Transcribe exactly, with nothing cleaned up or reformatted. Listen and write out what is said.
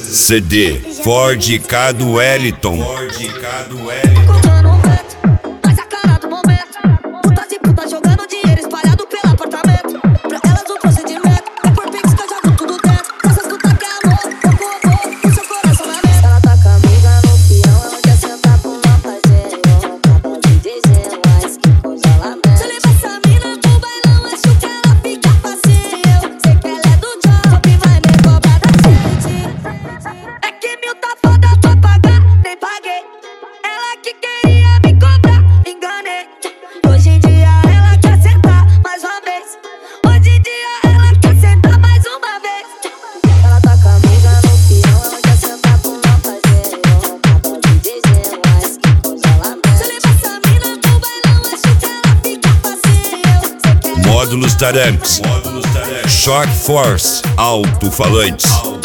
C D Ford K do Wellington. Ford K do Wellington. Módulos Taranx, Shock Force, alto-falantes.